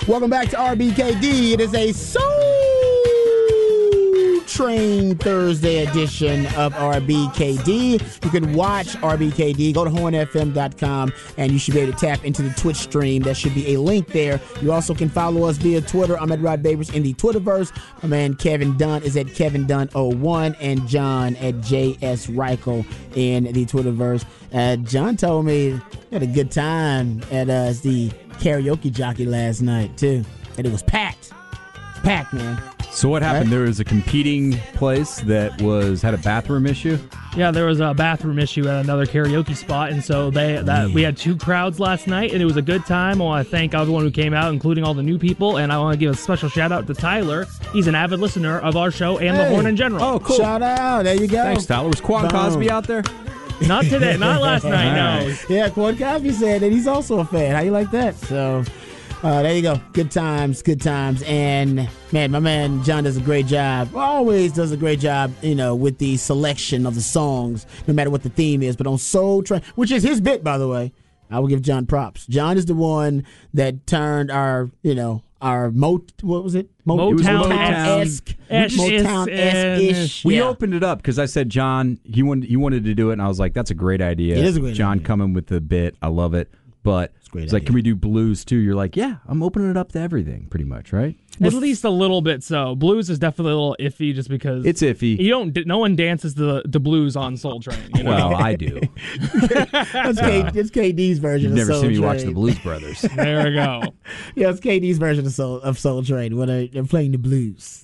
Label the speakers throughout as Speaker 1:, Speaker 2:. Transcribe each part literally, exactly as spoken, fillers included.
Speaker 1: Welcome back to R B K D. It is a Soul Train Thursday edition of R B K D. You can watch R B K D. Go to horn f m dot com and you should be able to tap into the Twitch stream. There should be a link there. You also can follow us via Twitter. I'm at Rod Babers in the Twitterverse. My man Kevin Dunn is at Kevin Dunn oh one and John at J S Reichel in the Twitterverse. Uh, John told me he had a good time at uh, the karaoke jockey last night, too. And it was packed. Packed, man.
Speaker 2: So what happened?
Speaker 1: Right?
Speaker 2: There was a competing place that was had a bathroom issue?
Speaker 3: Yeah, there was a bathroom issue at another karaoke spot, and so they that we had two crowds last night, and it was a good time. I want to thank everyone who came out, including all the new people, and I want to give a special shout-out to Tyler. He's an avid listener of our show and
Speaker 1: Hey.
Speaker 3: The Horn in general.
Speaker 2: Oh, cool.
Speaker 1: Shout out. There you go.
Speaker 2: Thanks, Tyler. Was Quan
Speaker 1: Boom.
Speaker 2: Cosby out there?
Speaker 3: Not today, not last night, no.
Speaker 2: Right.
Speaker 1: Yeah, Quan Cosby said that he's also a fan. How you like that? So, uh, there you go. Good times, good times. And, man, my man John does a great job. Always does a great job, you know, with the selection of the songs, no matter what the theme is. But on Soul Train, which is his bit, by the way, I will give John props. John is the one that turned our, you know, our Mo, what was it? Mo-
Speaker 3: Motown-
Speaker 1: it was Motown-esque.
Speaker 3: Esh-
Speaker 1: Motown-esque-ish.
Speaker 2: We
Speaker 1: Yeah.
Speaker 2: opened it up because I said, John, he wanted, he wanted to do it, and I was like, that's a great idea.
Speaker 1: It is a great
Speaker 2: John
Speaker 1: idea.
Speaker 2: coming with the bit. I love it. But
Speaker 1: It's a great
Speaker 2: it's like,
Speaker 1: idea.
Speaker 2: can we do blues too? You're like, yeah, I'm opening it up to everything, pretty much, right?
Speaker 3: At least a little bit so. Blues is definitely a little iffy just because
Speaker 2: It's iffy.
Speaker 3: you don't. No one dances the the blues on Soul Train. You know?
Speaker 2: Well, I do.
Speaker 1: That's K, it's K D's version
Speaker 2: You've
Speaker 1: of
Speaker 2: never
Speaker 1: Soul
Speaker 2: seen me
Speaker 1: Train.
Speaker 2: watch the Blues Brothers.
Speaker 3: There we go.
Speaker 1: Yeah, it's K D's version of Soul, of Soul Train when they're, they're playing the blues.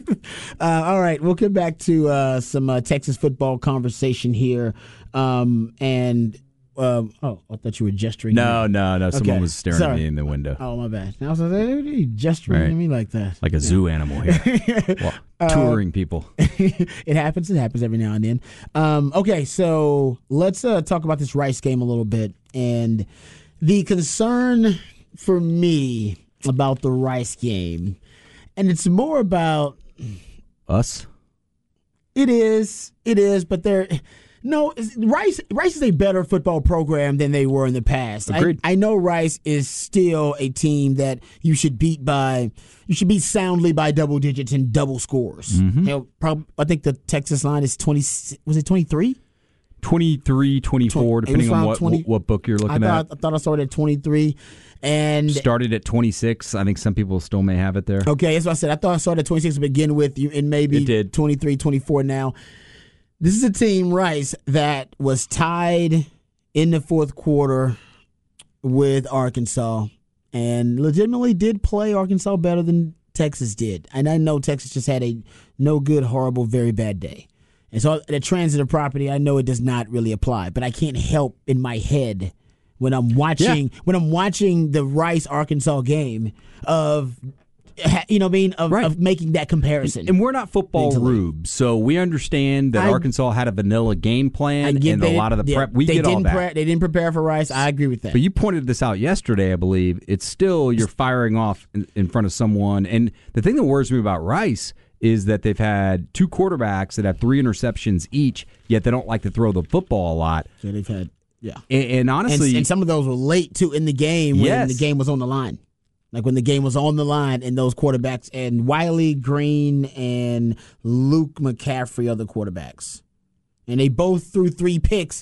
Speaker 1: uh, all right, we'll get back to uh, some uh, Texas football conversation here. Um, and, um, oh, I thought you were gesturing.
Speaker 2: No, no, no. Someone
Speaker 1: Okay.
Speaker 2: was staring
Speaker 1: Sorry.
Speaker 2: at me in the window.
Speaker 1: Oh, my bad. I was like, hey, what are you gesturing
Speaker 2: Right.
Speaker 1: at me like that?
Speaker 2: Like a zoo animal here. Well,
Speaker 1: Uh,
Speaker 2: touring people.
Speaker 1: It happens. It happens every now and then. Um, okay, so let's uh, talk about this Rice game a little bit. And the concern for me about the Rice game, and it's more about
Speaker 2: Us?
Speaker 1: it is, it is, but they're no it's- Rice. Rice is a better football program than they were in the past. I,
Speaker 2: Agreed.
Speaker 1: I know Rice is still a team that you should beat by, you should beat soundly by double digits and double scores.
Speaker 2: Mm-hmm.
Speaker 1: You know, prob- I think the Texas line is twenty. Was it twenty three?
Speaker 2: twenty-three, twenty-four,
Speaker 1: Twen- it was
Speaker 2: depending on
Speaker 1: around
Speaker 2: what
Speaker 1: twenty
Speaker 2: what book you're
Speaker 1: I
Speaker 2: looking
Speaker 1: thought,
Speaker 2: at.
Speaker 1: I thought I started at twenty-three, and
Speaker 2: Started at twenty-six. I think some people still may have it there.
Speaker 1: okay, that's what I said. I thought I started at twenty-six to begin with, you and maybe
Speaker 2: It did.
Speaker 1: twenty-three, twenty-four now. This is a team, Rice, that was tied in the fourth quarter with Arkansas and legitimately did play Arkansas better than Texas did. And I know Texas just had a no good, horrible, very bad day. And so the transitive property, I know it does not really apply, but I can't help in my head when I'm watching when I'm watching the Rice Arkansas game of you know what I mean of,
Speaker 2: Right.
Speaker 1: of making that comparison.
Speaker 2: And we're not football
Speaker 1: Mentally.
Speaker 2: rubes, so we understand that
Speaker 1: I-
Speaker 2: Arkansas had a vanilla game
Speaker 1: I
Speaker 2: plan
Speaker 1: get
Speaker 2: and
Speaker 1: they
Speaker 2: a lot of the
Speaker 1: didn't-
Speaker 2: prep.
Speaker 1: yeah,
Speaker 2: We
Speaker 1: they
Speaker 2: get all
Speaker 1: didn't
Speaker 2: that.
Speaker 1: Pre- they didn't prepare for Rice. I agree with that.
Speaker 2: But you pointed this out yesterday, I believe. It's still you're firing off in, in front of someone. And the thing that worries me about Rice is that they've had two quarterbacks that have three interceptions each, yet they don't like to throw the football a lot.
Speaker 1: So they've had yeah.
Speaker 2: And, and
Speaker 1: And,
Speaker 2: honestly,
Speaker 1: and some of those were late too in the game when
Speaker 2: Yes.
Speaker 1: the game was on the line. Like when the game was on the line and those quarterbacks and Wiley Green and Luke McCaffrey are the quarterbacks. And they both threw three picks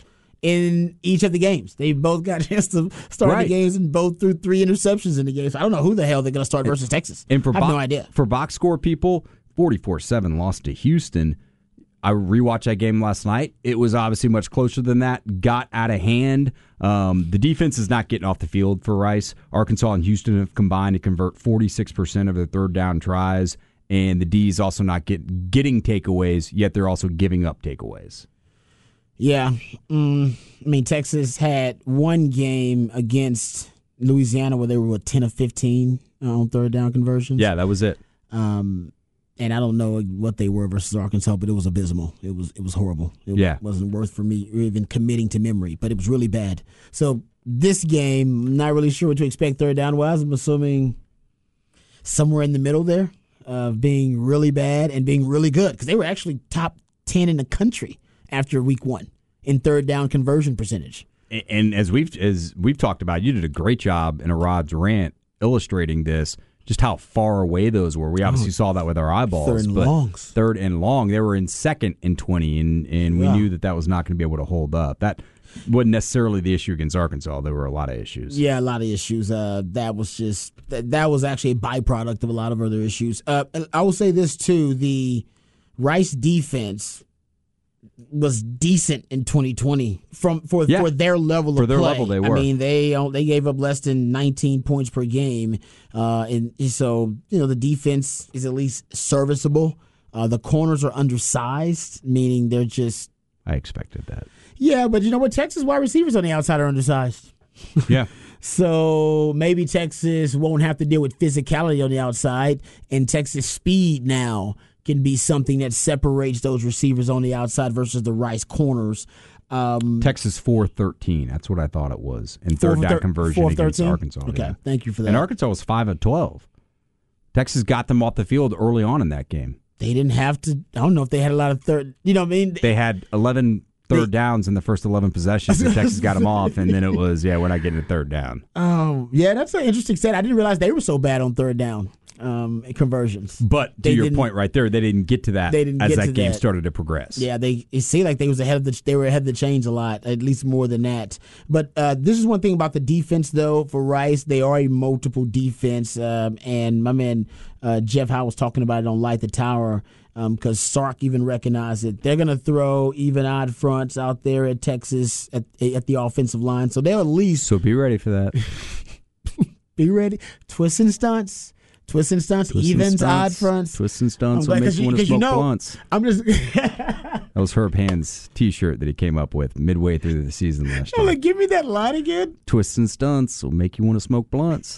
Speaker 1: in each of the games. They both got a chance to start
Speaker 2: Right.
Speaker 1: the games and both threw three interceptions in the game. So I don't know who the hell they're going to start versus Texas.
Speaker 2: and for
Speaker 1: I have
Speaker 2: bo-
Speaker 1: no idea.
Speaker 2: for box score people, forty-four seven lost to Houston. I rewatched that game last night. It was obviously much closer than that. Got out of hand. Um, the defense is not getting off the field for Rice. Arkansas and Houston have combined to convert forty-six percent of their third down tries, and the D's also not get, getting takeaways, yet they're also giving up takeaways.
Speaker 1: Yeah. Mm, I mean, Texas had one game against Louisiana where they were what, ten of fifteen on third down conversions.
Speaker 2: Yeah, that was it.
Speaker 1: Um, and I don't know what they were versus Arkansas, but it was abysmal. It was it was horrible. It
Speaker 2: Yeah.
Speaker 1: wasn't worth for me even committing to memory, but it was really bad. So this game, I'm not really sure what to expect third down wise. I'm assuming somewhere in the middle there of being really bad and being really good because they were actually top ten in the country after week one in third down conversion percentage.
Speaker 2: And as we've as we've talked about, you did a great job in a Rod's rant illustrating this, just how far away those were. We obviously oh, saw that with our eyeballs.
Speaker 1: Third and
Speaker 2: but
Speaker 1: longs.
Speaker 2: Third and long. They were in second and twenty, and, and we yeah. knew that that was not going to be able to hold up. That wasn't necessarily the issue against Arkansas. There were a lot of issues.
Speaker 1: Yeah, a lot of issues. Uh, that was just that, that was actually a byproduct of a lot of other issues. Uh, I will say this too: the Rice defense was decent in twenty twenty from for
Speaker 2: yeah.
Speaker 1: for their level
Speaker 2: for
Speaker 1: of
Speaker 2: their
Speaker 1: play.
Speaker 2: level. They were.
Speaker 1: I mean, they they gave up less than nineteen points per game, uh, and so you know the defense is at least serviceable. Uh, the corners are undersized, meaning they're just.
Speaker 2: I expected that.
Speaker 1: Yeah, but you know what? Texas wide receivers on the outside are undersized.
Speaker 2: Yeah.
Speaker 1: So maybe Texas won't have to deal with physicality on the outside, and Texas speed now can be something that separates those receivers on the outside versus the Rice corners. Um,
Speaker 2: Texas four thirteen. That's what I thought it was. In third down thir- conversion against Arkansas.
Speaker 1: Okay,
Speaker 2: yeah.
Speaker 1: Thank you for that.
Speaker 2: And Arkansas was five of twelve. Texas got them off the field early on in that game.
Speaker 1: They didn't have to. I don't know if they had a lot of third. You know what I mean?
Speaker 2: They had eleven third they, downs in the first eleven possessions, and Texas got them off, and then it was, yeah, we're not getting a third down.
Speaker 1: Oh, yeah, that's an interesting stat. I didn't realize they were so bad on third down um, conversions.
Speaker 2: But to
Speaker 1: they
Speaker 2: your point right there, they didn't get to that
Speaker 1: they didn't
Speaker 2: as
Speaker 1: get
Speaker 2: that
Speaker 1: to
Speaker 2: game
Speaker 1: that.
Speaker 2: started to progress.
Speaker 1: Yeah, they it seemed like they was ahead of the they were ahead of the chains a lot, at least more than that. But uh, this is one thing about the defense, though, for Rice. They are a multiple defense, um, and my man uh, Jeff Howe was talking about it on Light the Tower. Because um, Sark even recognized it. They're going to throw even odd fronts out there at Texas at, at the offensive line. So they'll at least.
Speaker 2: So be ready for that.
Speaker 1: Be ready. Twists and stunts. Twists and stunts.
Speaker 2: Twist
Speaker 1: evens,
Speaker 2: and stunts.
Speaker 1: odd fronts.
Speaker 2: Twists and stunts will make you want to smoke
Speaker 1: you know,
Speaker 2: blunts.
Speaker 1: I'm just.
Speaker 2: That was Herb Hand's T-shirt that he came up with midway through the season last year.
Speaker 1: Oh, like, give me that line again.
Speaker 2: Twists and stunts will make you want to smoke blunts.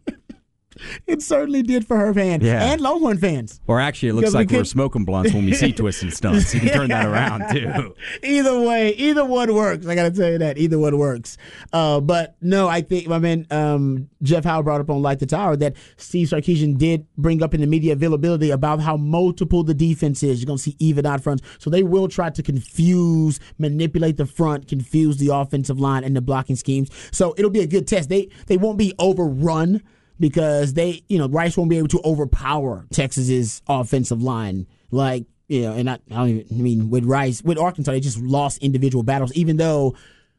Speaker 1: It certainly did for Herb Hand
Speaker 2: yeah.
Speaker 1: and Longhorn fans.
Speaker 2: Or actually, it looks like we're smoking blunts when we see Twists and Stunts. You can turn that around, too.
Speaker 1: Either way, either one works. I got to tell you that. Either one works. Uh, but, no, I think, I mean, um, Jeff Howe brought up on Light the Tower that Steve Sarkisian did bring up in the media availability about how multiple the defense is. You're going to see even out fronts. So they will try to confuse, manipulate the front, confuse the offensive line and the blocking schemes. So it'll be a good test. They They won't be overrun. Because they, you know, Rice won't be able to overpower Texas's offensive line. Like, you know, and I, I don't even, I mean, with Rice, with Arkansas, they just lost individual battles, even though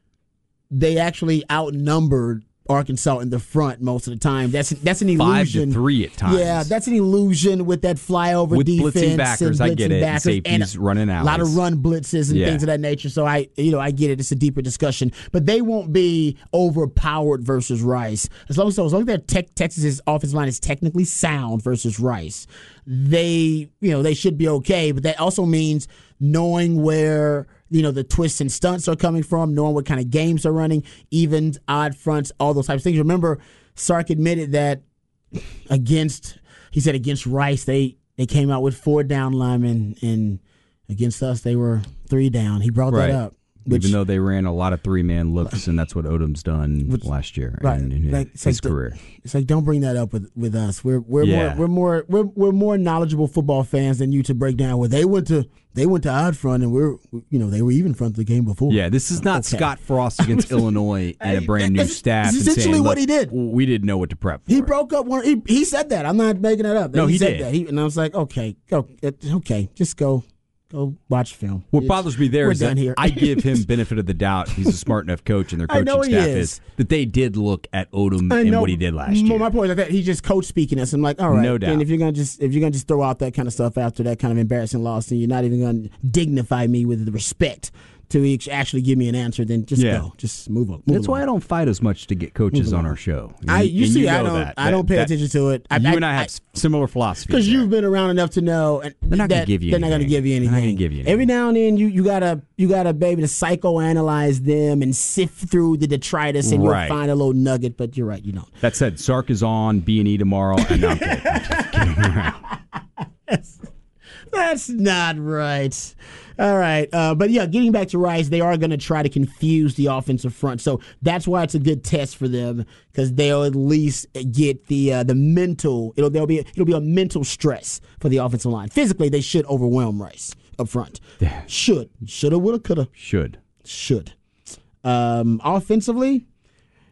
Speaker 1: they actually outnumbered Arkansas in the front most of the time. That's that's an illusion.
Speaker 2: Five to three at times.
Speaker 1: Yeah, that's an illusion with that flyover
Speaker 2: with
Speaker 1: defense.
Speaker 2: Blitzing backers,
Speaker 1: and blitzing
Speaker 2: I get it.
Speaker 1: Backers,
Speaker 2: and safeties
Speaker 1: and
Speaker 2: running out.
Speaker 1: A lot of run blitzes and
Speaker 2: yeah.
Speaker 1: things of that nature. So I, you know, I get it. It's a deeper discussion, but they won't be overpowered versus Rice. As long as as long as their tech, Texas's offensive line is technically sound versus Rice, they, you know, they should be okay. But that also means knowing where, you know, the twists and stunts are coming from, knowing what kind of games they're running, evens, odd fronts, all those types of things. Remember, Sark admitted that against, he said against Rice, they, they came out with four down linemen, and against us, they were three down. He brought
Speaker 2: right.
Speaker 1: that up. Which,
Speaker 2: even though they ran a lot of three-man looks, and that's what Odom's done which, last year
Speaker 1: right.
Speaker 2: in, in
Speaker 1: like,
Speaker 2: his
Speaker 1: like
Speaker 2: career.
Speaker 1: The, it's like, don't bring that up with, with us. We're we're
Speaker 2: yeah.
Speaker 1: more we're more we're we're more knowledgeable football fans than you to break down. Well, they went to they went to odd front, and we're you know they were even front the game before.
Speaker 2: Yeah, this is not okay. Scott Frost against Illinois and a brand new staff.
Speaker 1: That's essentially
Speaker 2: saying,
Speaker 1: what he did.
Speaker 2: We didn't know what to prep for.
Speaker 1: He broke up one. He, he said that. I'm not making it up.
Speaker 2: No,
Speaker 1: he,
Speaker 2: he
Speaker 1: said
Speaker 2: did.
Speaker 1: that. He, and I was like, okay, go, okay, just go. Go watch film.
Speaker 2: What
Speaker 1: it's,
Speaker 2: bothers me there is that
Speaker 1: here.
Speaker 2: I give him benefit of the doubt. He's a smart enough coach, and their coaching staff is. is that they did look at Odom and what he did last year.
Speaker 1: My point is that he's just coach speaking us. I'm like, all right,
Speaker 2: no doubt.
Speaker 1: And if you're gonna just if you're gonna just throw out that kind of stuff after that kind of embarrassing loss, and you're not even gonna dignify me with the respect to actually give me an answer, then just
Speaker 2: yeah.
Speaker 1: go, just move on. Move
Speaker 2: That's
Speaker 1: along.
Speaker 2: why I don't fight as much to get coaches on our show. And
Speaker 1: I you
Speaker 2: and
Speaker 1: see,
Speaker 2: you know
Speaker 1: I don't,
Speaker 2: that.
Speaker 1: I don't pay
Speaker 2: that,
Speaker 1: attention to it. I,
Speaker 2: you
Speaker 1: I,
Speaker 2: and I have I, similar philosophies
Speaker 1: because you've been around enough to know. And
Speaker 2: they're not
Speaker 1: that,
Speaker 2: going to give you.
Speaker 1: They're not going to give you anything.
Speaker 2: They're not going to give you anything.
Speaker 1: Every now and then, you you gotta you gotta be able to psychoanalyze them and sift through the detritus, and
Speaker 2: right.
Speaker 1: you'll find a little nugget. But you're right, you don't.
Speaker 2: That said, Sark is on B and E tomorrow, and I'm kidding. I'm just kidding around.
Speaker 1: That's, that's not right. All right. Uh, but, yeah, getting back to Rice, they are going to try to confuse the offensive front. So that's why it's a good test for them, because they'll at least get the uh, the mental it'll there'll be it'll be a mental stress for the offensive line. Physically, they should overwhelm Rice up front.
Speaker 2: Yeah.
Speaker 1: Should. Shoulda, woulda, coulda.
Speaker 2: Should.
Speaker 1: Should. Um, offensively,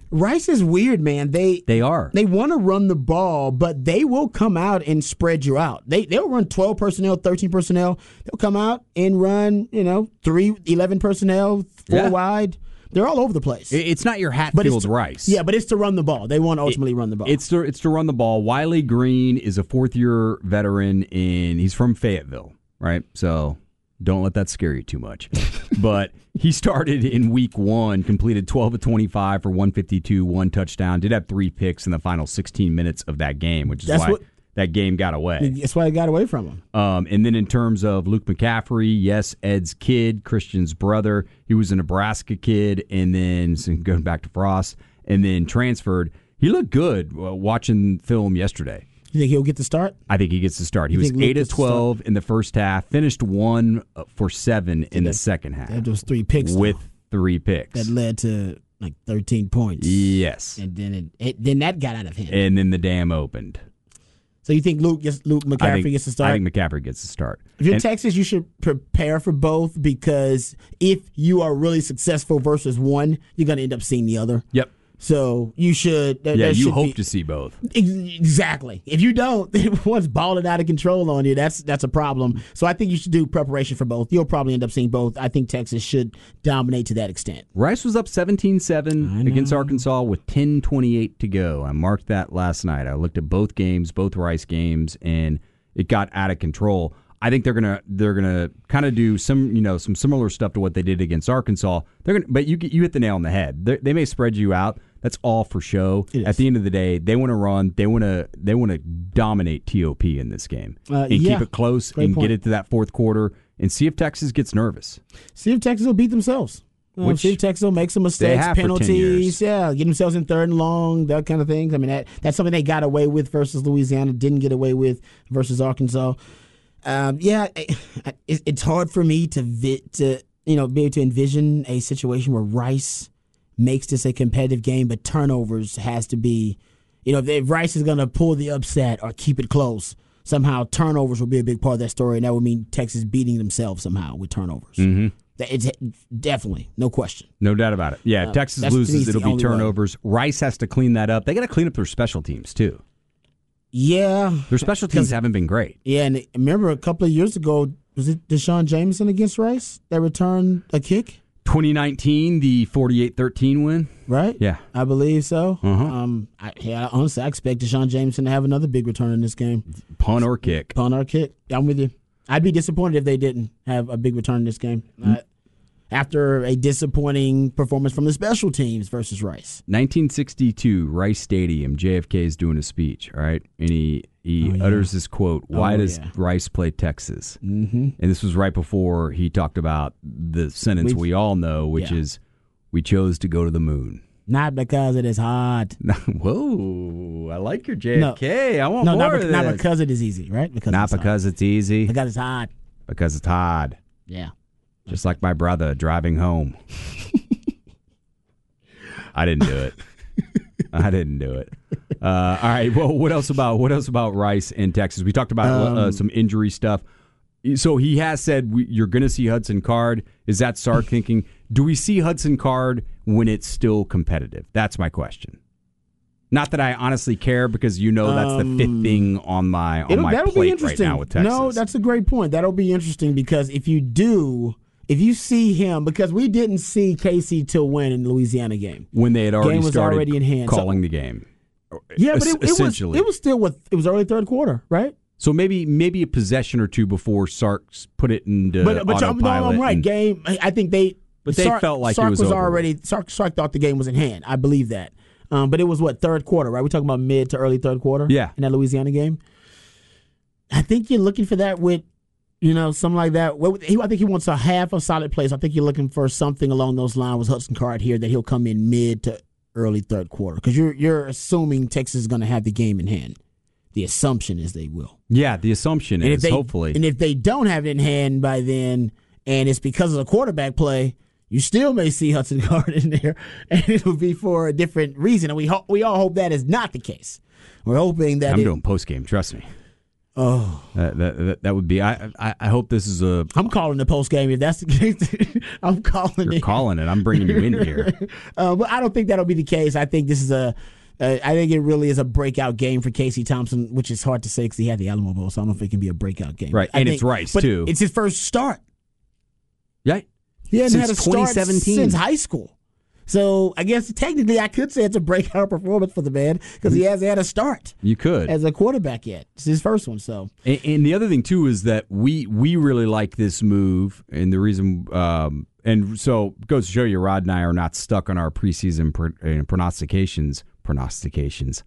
Speaker 1: Rice is weird, man. They
Speaker 2: They are.
Speaker 1: They want to run the ball, but they will come out and spread you out. They they'll run twelve personnel, thirteen personnel. They'll come out and run, you know, three, eleven personnel, four
Speaker 2: Yeah.
Speaker 1: wide. They're all over the place.
Speaker 2: It- It's not your
Speaker 1: But it's
Speaker 2: Hatfield
Speaker 1: to-
Speaker 2: Rice.
Speaker 1: Yeah, but it's to run the ball. They want to ultimately run the ball.
Speaker 2: It's to it's to run the ball. Wiley Green is a fourth year veteran, and he's from Fayetteville, right? So don't let that scare you too much. But he started in week one, completed twelve of twenty-five for one fifty-two, one touchdown. Did have three picks in the final sixteen minutes of that game, which is
Speaker 1: That's
Speaker 2: why
Speaker 1: what-
Speaker 2: that game got away.
Speaker 1: That's why I got away from him.
Speaker 2: Um, and then in terms of Luke McCaffrey, yes, Ed's kid, Christian's brother. He was a Nebraska kid, and then so going back to Frost, and then transferred. He looked good uh, watching film yesterday.
Speaker 1: You think he'll get the start?
Speaker 2: I think he gets to start. He
Speaker 1: You
Speaker 2: was
Speaker 1: think Luke
Speaker 2: eight of
Speaker 1: gets to start?
Speaker 2: twelve in the first half, finished one for seven in the second half
Speaker 1: That was three picks though,
Speaker 2: with three picks.
Speaker 1: that led to like thirteen points.
Speaker 2: Yes,
Speaker 1: And then it, it then that got out of hand.
Speaker 2: and then the dam opened.
Speaker 1: So you think Luke gets Luke
Speaker 2: I
Speaker 1: McCaffrey
Speaker 2: think,
Speaker 1: gets to start?
Speaker 2: I think McCaffrey gets to start.
Speaker 1: If you're
Speaker 2: And-
Speaker 1: Texas, you should prepare for both because if you are really successful versus one, you're going to end up seeing the other.
Speaker 2: Yep.
Speaker 1: So you should. There,
Speaker 2: Yeah,
Speaker 1: there
Speaker 2: you
Speaker 1: should
Speaker 2: hope
Speaker 1: be,
Speaker 2: to see both.
Speaker 1: Ex- Exactly. If you don't, if one's balling out of control on you, that's that's a problem. So I think you should do preparation for both. You'll probably end up seeing both. I think Texas should dominate to that extent.
Speaker 2: Rice was up seventeen
Speaker 1: I
Speaker 2: seven
Speaker 1: know.
Speaker 2: against Arkansas with ten twenty-eight to go. I marked that last night. I looked at both games, both Rice games, and it got out of control. I think they're gonna they're gonna kind of do some you know some similar stuff to what they did against Arkansas. They're gonna, but you get- you hit the nail on the head. They're, they may spread you out. That's all for show.
Speaker 1: It is.
Speaker 2: At the end of the day, they want to run. They want to they want to dominate T O P in this game
Speaker 1: Uh,
Speaker 2: and
Speaker 1: yeah.
Speaker 2: keep it close
Speaker 1: Great
Speaker 2: and
Speaker 1: point.
Speaker 2: get it to that fourth quarter and see if Texas gets nervous.
Speaker 1: See if Texas will beat themselves. Uh,
Speaker 2: Which
Speaker 1: see if Texas will make some mistakes,
Speaker 2: have for ten
Speaker 1: penalties,
Speaker 2: years.
Speaker 1: yeah, get themselves in third and long, that kind of things. I mean, that that's something they got away with versus Louisiana, didn't get away with versus Arkansas. Um, yeah, it, it's hard for me to vi- to you know be able to envision a situation where Rice makes this a competitive game, but turnovers has to be, you know, if, if Rice is going to pull the upset or keep it close, somehow turnovers will be a big part of that story, and that would mean Texas beating themselves somehow with turnovers.
Speaker 2: Mm-hmm.
Speaker 1: That- It's definitely no question.
Speaker 2: No doubt about it. Yeah, if
Speaker 1: Uh,
Speaker 2: Texas
Speaker 1: that's- to me,
Speaker 2: loses,
Speaker 1: it's the
Speaker 2: it'll be
Speaker 1: only way.
Speaker 2: turnovers. Rice has to clean that up. They got to clean up their special teams too.
Speaker 1: Yeah,
Speaker 2: Their special teams haven't been great.
Speaker 1: yeah, and remember a couple of years ago, was it Deshaun Jameson against Rice that returned a kick?
Speaker 2: twenty nineteen, the forty-eight thirteen win.
Speaker 1: Right?
Speaker 2: Yeah.
Speaker 1: I believe so.
Speaker 2: Uh-huh.
Speaker 1: Um, I, yeah, honestly, I expect Deshaun Jameson to have another big return in this game.
Speaker 2: Punt or kick.
Speaker 1: Punt or kick. Yeah, I'm with you. I'd be disappointed if they didn't have a big return in this game. Uh, after a disappointing performance from the special teams versus Rice.
Speaker 2: nineteen sixty-two, Rice Stadium. J F K is doing a speech, all right? And he, he
Speaker 1: Oh, yeah.
Speaker 2: utters this quote, why
Speaker 1: Oh,
Speaker 2: does
Speaker 1: yeah.
Speaker 2: Rice play Texas?
Speaker 1: Mm-hmm.
Speaker 2: And this was right before he talked about the sentence
Speaker 1: We-
Speaker 2: we all know, which
Speaker 1: yeah.
Speaker 2: is, we chose to go to the moon.
Speaker 1: Not because it is hard.
Speaker 2: Whoa, I like your J F K.
Speaker 1: No.
Speaker 2: I want
Speaker 1: No,
Speaker 2: more
Speaker 1: not,
Speaker 2: of
Speaker 1: bec-
Speaker 2: this.
Speaker 1: not because it is easy, right? Because
Speaker 2: Not
Speaker 1: it's hard.
Speaker 2: because it's easy,
Speaker 1: Because it's hard.
Speaker 2: because it's hard.
Speaker 1: Yeah.
Speaker 2: Just like my brother driving home. I didn't do it. I didn't do it. Uh, all right. Well, what else about what else about Rice in Texas? We talked about
Speaker 1: Um,
Speaker 2: uh, some injury stuff. So he has said we, you're going to see Hudson Card. Is that Sark thinking? Do we see Hudson Card when it's still competitive? That's my question. Not that I honestly care, because you know that's the fifth thing on my on
Speaker 1: It'll-
Speaker 2: my
Speaker 1: that'll be
Speaker 2: plate right
Speaker 1: interesting.
Speaker 2: now with Texas.
Speaker 1: No, that's a great point. That'll be interesting because if you do, if you see him, because we didn't see Casey till win in the Louisiana game.
Speaker 2: when they had already
Speaker 1: Game was
Speaker 2: started
Speaker 1: already in hand.
Speaker 2: calling the game.
Speaker 1: Yeah, but
Speaker 2: Es-
Speaker 1: it, it was
Speaker 2: essentially.
Speaker 1: it was still with it was early third quarter, right?
Speaker 2: So maybe maybe a possession or two before Sark's put it into
Speaker 1: But but y'all- no,
Speaker 2: autopilot.
Speaker 1: I'm right.
Speaker 2: and-
Speaker 1: Game. I I think they.
Speaker 2: But they felt like it
Speaker 1: Sark
Speaker 2: was
Speaker 1: was
Speaker 2: over.
Speaker 1: already. Sark, Sark thought the game was in hand. I believe that. Um, but it was what, third quarter, right? We're talking about mid to early third quarter.
Speaker 2: Yeah.
Speaker 1: In that Louisiana game. I think you're looking for that with, you know, something like that. Well, he, I think he wants a half of solid plays. I think you're looking for something along those lines with Hudson Card here, that he'll come in mid to early third quarter, because you're you're assuming Texas is going to have the game in hand. The assumption is they will.
Speaker 2: Yeah, the assumption
Speaker 1: And
Speaker 2: is
Speaker 1: if they,
Speaker 2: hopefully.
Speaker 1: and if they don't have it in hand by then, and it's because of the quarterback play, you still may see Hudson Card in there, and it'll be for a different reason. And we ho- we all hope that is not the case. We're hoping that
Speaker 2: I'm
Speaker 1: it,
Speaker 2: doing post game. Trust me.
Speaker 1: Oh,
Speaker 2: that, that that would be. I, I I hope this is a.
Speaker 1: I'm calling the post game if that's the case. I'm calling
Speaker 2: You're
Speaker 1: it.
Speaker 2: calling it. I'm bringing you in here.
Speaker 1: uh, but I don't think that'll be the case. I think this is a. Uh, I think it really is a breakout game for Casey Thompson, which is hard to say because he had the Alamo Bowl, so I don't know if it can be a breakout game.
Speaker 2: Right,
Speaker 1: I
Speaker 2: and
Speaker 1: think,
Speaker 2: it's Rice
Speaker 1: but
Speaker 2: too.
Speaker 1: It's his first start.
Speaker 2: Yeah,
Speaker 1: He hasn't
Speaker 2: since
Speaker 1: had a start
Speaker 2: twenty seventeen
Speaker 1: since high school. So I guess technically I could say it's a breakout performance for the man because he hasn't had a start
Speaker 2: you could
Speaker 1: as a quarterback yet. It's his first one. So
Speaker 2: and, and the other thing too is that we we really like this move, and the reason um, and so it goes to show you, Rod and I are not stuck on our preseason pro, uh, prognostications. Prognostications.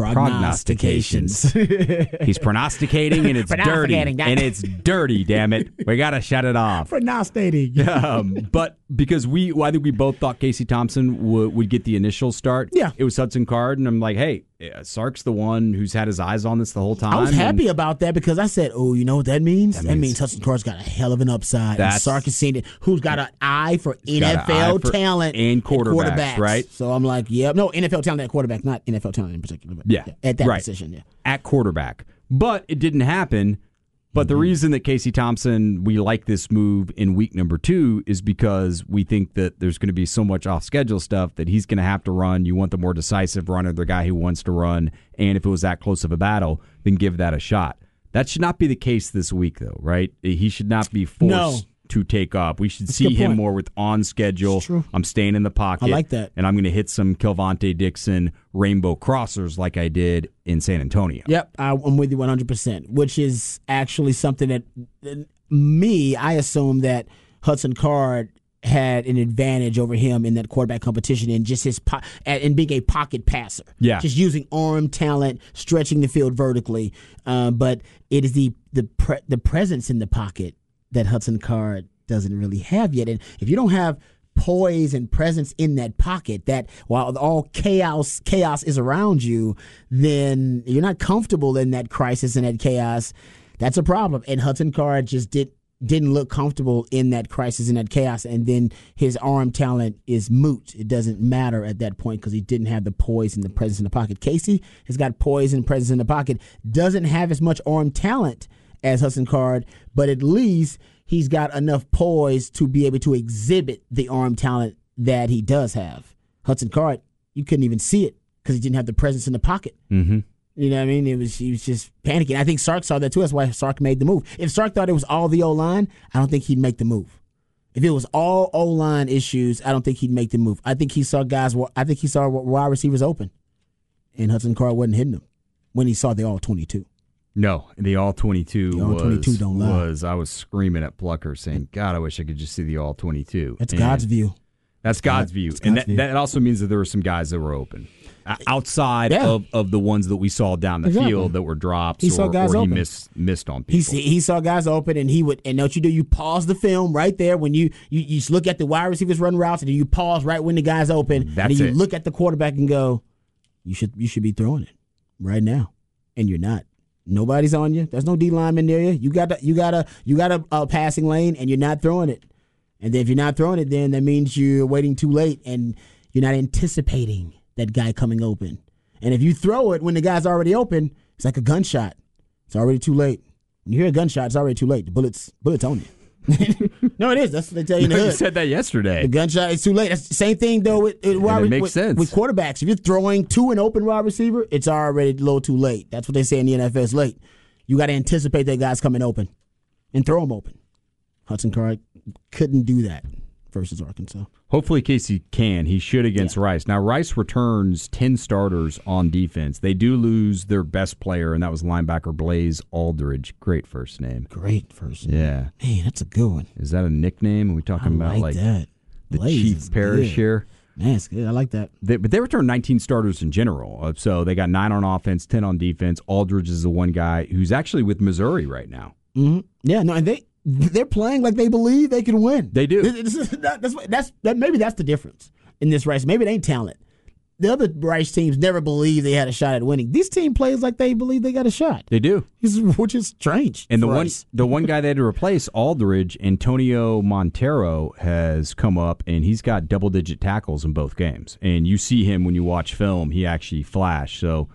Speaker 1: Prognostications.
Speaker 2: He's prognosticating, and it's dirty. And it's dirty, damn it. We got to shut it off.
Speaker 1: Prognosticating.
Speaker 2: Um, but because we, well, I think we both thought Casey Thompson would, would get the initial start.
Speaker 1: Yeah.
Speaker 2: It was Hudson Card, and I'm like, hey, Sark's the one who's had his eyes on this the whole time.
Speaker 1: I was happy
Speaker 2: and
Speaker 1: about that because I said, oh, you know what that means? That, that means, means Hudson Card's got a hell of an upside. And Sark has seen it. Who's got an eye for N F L
Speaker 2: for
Speaker 1: talent
Speaker 2: and quarterbacks,
Speaker 1: and quarterbacks,
Speaker 2: right?
Speaker 1: So I'm like, yeah, no, N F L talent at quarterback, not N F L talent in particular. But
Speaker 2: yeah,
Speaker 1: yeah, at that
Speaker 2: right.
Speaker 1: position, yeah.
Speaker 2: At quarterback. But it didn't happen. But mm-hmm. the reason that Casey Thompson, we like this move in week number two is because we think that there's going to be so much off-schedule stuff that he's going to have to run. You want the more decisive runner, the guy who wants to run, and if it was that close of a battle, then give that a shot. That should not be the case this week, though, right? He should not be forced
Speaker 1: no.
Speaker 2: to take up. We should
Speaker 1: That's
Speaker 2: see him
Speaker 1: point.
Speaker 2: more with on schedule. I'm staying in the pocket.
Speaker 1: I like that.
Speaker 2: And I'm going to hit some Kelvonte Dixon rainbow crossers like I did in San Antonio.
Speaker 1: Yep, I'm with you one hundred percent, which is actually something that me, I assume that Hudson Card had an advantage over him in that quarterback competition in just his po- in being a pocket passer.
Speaker 2: Yeah.
Speaker 1: Just using arm talent, stretching the field vertically. Um, but it is the the pre- the presence in the pocket that Hudson Card doesn't really have yet. And if you don't have poise and presence in that pocket, that while all chaos chaos is around you, then you're not comfortable in that crisis and that chaos. That's a problem. And Hudson Card just did didn't look comfortable in that crisis and that chaos, and then his arm talent is moot. It doesn't matter at that point because he didn't have the poise and the presence in the pocket. Casey has got poise and presence in the pocket, doesn't have as much arm talent as Hudson Card, but at least he's got enough poise to be able to exhibit the arm talent that he does have. Hudson Card, you couldn't even see it because he didn't have the presence in the pocket.
Speaker 2: Mm-hmm.
Speaker 1: You know what I mean? It was he was just panicking. I think Sark saw that too. That's why Sark made the move. If Sark thought it was all the O-line, I don't think he'd make the move. If it was all O-line issues, I don't think he'd make the move. I think he saw guys. I think he saw wide receivers open, and Hudson Card wasn't hitting them when he saw the all twenty-two.
Speaker 2: No, the all twenty-two,
Speaker 1: the all
Speaker 2: was,
Speaker 1: twenty-two don't lie.
Speaker 2: was, I was screaming at Plucker saying, God, I wish I could just see the all twenty-two.
Speaker 1: That's
Speaker 2: and
Speaker 1: God's view.
Speaker 2: That's God's
Speaker 1: God,
Speaker 2: view.
Speaker 1: God's
Speaker 2: and that,
Speaker 1: view.
Speaker 2: that also means that there were some guys that were open. Outside
Speaker 1: yeah.
Speaker 2: of, of the ones that we saw down the
Speaker 1: exactly.
Speaker 2: field that were drops
Speaker 1: he
Speaker 2: or,
Speaker 1: saw guys
Speaker 2: or he
Speaker 1: open.
Speaker 2: missed, missed on people.
Speaker 1: He, he saw guys open, and he would, and what you do, you pause the film right there when you, you, you just look at the wide receivers run routes, and then you pause right when the guy's open,
Speaker 2: That's
Speaker 1: and then you
Speaker 2: it.
Speaker 1: look at the quarterback and go, you should you should be throwing it right now, and you're not. Nobody's on you. There's no D lineman near you. You got a, you got a you got a, a passing lane, and you're not throwing it. And then if you're not throwing it, then that means you're waiting too late, and you're not anticipating that guy coming open. And if you throw it when the guy's already open, it's like a gunshot. It's already too late. When you hear a gunshot, it's already too late. The bullets, bullets on you. No, it is. That's what they tell you in the
Speaker 2: You
Speaker 1: hood.
Speaker 2: said that yesterday.
Speaker 1: The gunshot is too late. That's the same thing, though, with, with, wide,
Speaker 2: it makes
Speaker 1: with,
Speaker 2: sense.
Speaker 1: with quarterbacks. If you're throwing to an open wide receiver, it's already a little too late. That's what they say in the N F L. It's late. You got to anticipate that guy's coming open and throw him open. Hudson Card couldn't do that versus Arkansas.
Speaker 2: Hopefully Casey can. He should against
Speaker 1: Yeah.
Speaker 2: Rice. Now, Rice returns ten starters on defense. They do lose their best player, and that was linebacker Blaze Aldridge. Great first name.
Speaker 1: Great first name.
Speaker 2: Yeah.
Speaker 1: Man, that's a good one.
Speaker 2: Is that a nickname? Are we talking
Speaker 1: I
Speaker 2: about
Speaker 1: like
Speaker 2: like
Speaker 1: that.
Speaker 2: the
Speaker 1: Blaze
Speaker 2: Chief
Speaker 1: is
Speaker 2: Parish
Speaker 1: good.
Speaker 2: here?
Speaker 1: Man, it's good. I like that.
Speaker 2: They, but they returned nineteen starters in general. Uh, so they got nine on offense, ten on defense. Aldridge is the one guy who's actually with Missouri right now.
Speaker 1: Mm-hmm. Yeah, no, and they they're playing like they believe they can win.
Speaker 2: They do.
Speaker 1: This- this is- that's that's that. Maybe that's the difference in this race. Maybe it ain't talent. The other Rice teams never believed they had a shot at winning. This team plays like they believe they got a shot.
Speaker 2: They do.
Speaker 1: This is- Which is strange.
Speaker 2: And the
Speaker 1: for
Speaker 2: one
Speaker 1: Rice.
Speaker 2: the one guy they had to replace, Aldridge, Antonio Montero, has come up, and he's got double-digit tackles in both games. And you see him when you watch film. He actually flashed. So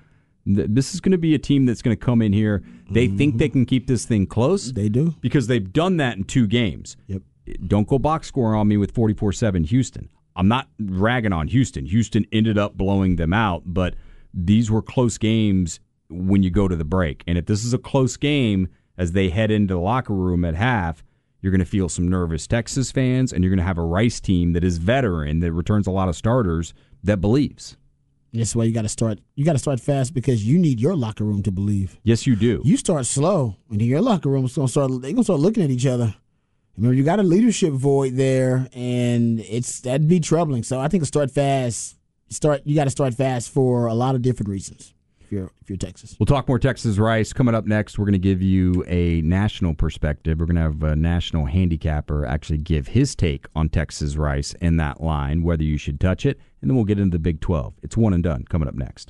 Speaker 2: This is going to be a team that's going to come in here. They mm-hmm. think they can keep this thing close.
Speaker 1: They do.
Speaker 2: Because they've done that in two games.
Speaker 1: Yep.
Speaker 2: Don't go box score on me with forty-four seven Houston. I'm not ragging on Houston. Houston ended up blowing them out, but these were close games when you go to the break. And if this is a close game as they head into the locker room at half, you're going to feel some nervous Texas fans, and you're going to have a Rice team that is veteran, that returns a lot of starters, that believes.
Speaker 1: That's why you got to start. You got to start fast because you need your locker room to believe.
Speaker 2: Yes, you do.
Speaker 1: You start slow, and then your locker room is going to start. They're going to start looking at each other. Remember, you got a leadership void there, and it's that'd be troubling. So I think start fast. Start. You got to start fast for a lot of different reasons. If you're if you're Texas,
Speaker 2: we'll talk more Texas Rice coming up next. We're going to give you a national perspective. We're going to have a national handicapper actually give his take on Texas Rice in that line, whether you should touch it. And then we'll get into the Big twelve. It's one and done coming up next.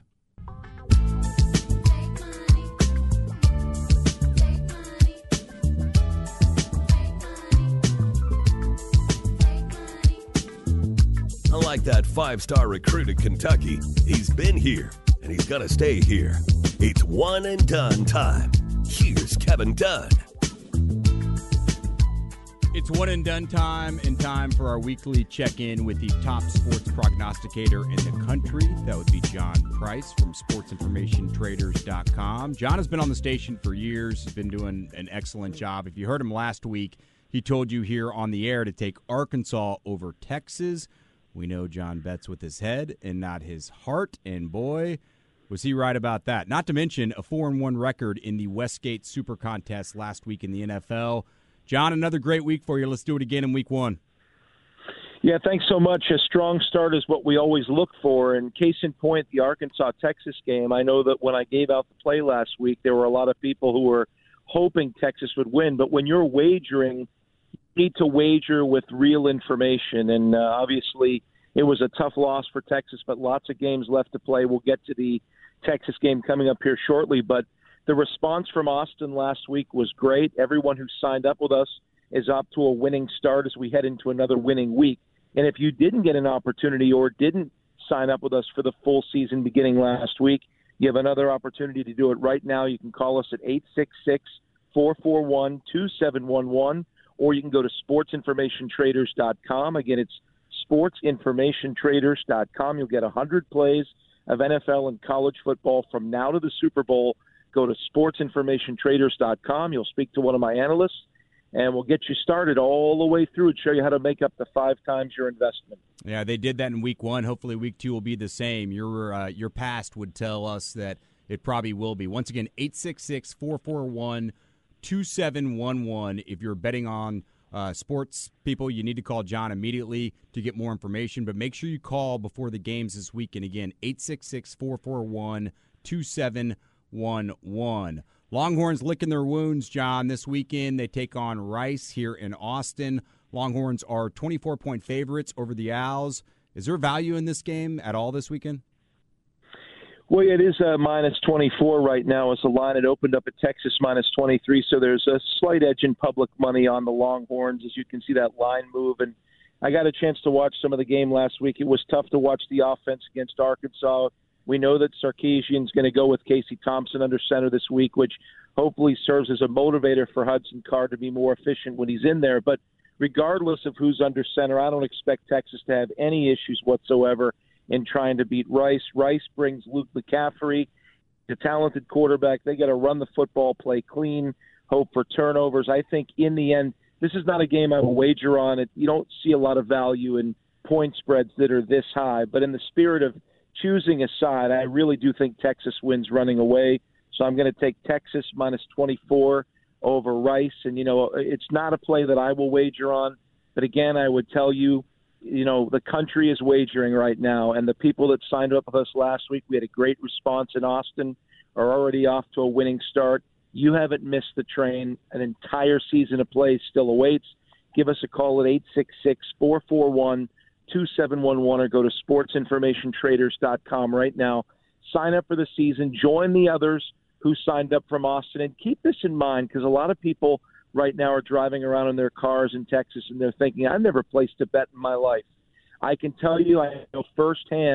Speaker 4: Like that five-star recruit at Kentucky, he's been here, and he's going to stay here. It's one and done time. Here's Kevin Dunn.
Speaker 2: It's one and done time, and time for our weekly check-in with the top sports prognosticator in the country. That would be John Price from sports information traders dot com. John has been on the station for years. He's been doing an excellent job. If you heard him last week, he told you here on the air to take Arkansas over Texas. We know John bets with his head and not his heart, and boy, was he right about that. Not to mention a four and one record in the Westgate Super Contest last week in the N F L. John, another great week for you. Let's do it again in week one.
Speaker 5: Yeah, thanks so much. A strong start is what we always look for, and case in point, the Arkansas-Texas game. I know that when I gave out the play last week, there were a lot of people who were hoping Texas would win, but when you're wagering, need to wager with real information, and uh, obviously it was a tough loss for Texas, but lots of games left to play. We'll get to the Texas game coming up here shortly, but the response from Austin last week was great. Everyone who signed up with us is up to a winning start as we head into another winning week. And if you didn't get an opportunity or didn't sign up with us for the full season beginning last week, you have another opportunity to do it right now. You can call us at eight six six, four four one, two seven one one. Or you can go to sports information traders dot com. Again, it's sports information traders dot com. You'll get one hundred plays of N F L and college football from now to the Super Bowl. Go to sports information traders dot com. You'll speak to one of my analysts, and we'll get you started all the way through and show you how to make up the five times your investment.
Speaker 2: Yeah, they did that in week one. Hopefully week two will be the same. Your, uh, your past would tell us that it probably will be. Once again, eight six six, four four one, two seven one one. If you're betting on uh, sports people, you need to call John immediately to get more information. But make sure you call before the games this weekend. Again, eight six six, four four one, two seven one one. Longhorns licking their wounds, John. This weekend they take on Rice here in Austin. Longhorns are twenty-four point favorites over the Owls. Is there value in this game at all this weekend?
Speaker 5: Well, it is uh, minus twenty-four right now as the line had opened up at Texas minus twenty-three, so there's a slight edge in public money on the Longhorns as you can see that line move. And I got a chance to watch some of the game last week. It was tough to watch the offense against Arkansas. We know that Sarkisian's going to go with Casey Thompson under center this week, which hopefully serves as a motivator for Hudson Card to be more efficient when he's in there. But regardless of who's under center, I don't expect Texas to have any issues whatsoever in trying to beat Rice. Rice brings Luke McCaffrey, the talented quarterback. They got to run the football, play clean, hope for turnovers. I think in the end, this is not a game I will wager on. It, you don't see a lot of value in point spreads that are this high. But in the spirit of choosing a side, I really do think Texas wins running away. So I'm going to take Texas minus twenty-four over Rice. And, you know, it's not a play that I will wager on. But, again, I would tell you, you know, the country is wagering right now, and the people that signed up with us last week, we had a great response in Austin, are already off to a winning start. You haven't missed the train. An entire season of play still awaits. Give us a call at eight six six, four four one, two seven one one or go to sports information traders dot com right now. Sign up for the season. Join the others who signed up from Austin, and keep this in mind because a lot of people – right now are driving around in their cars in Texas, and they're thinking, I've never placed a bet in my life. I can tell you, I know firsthand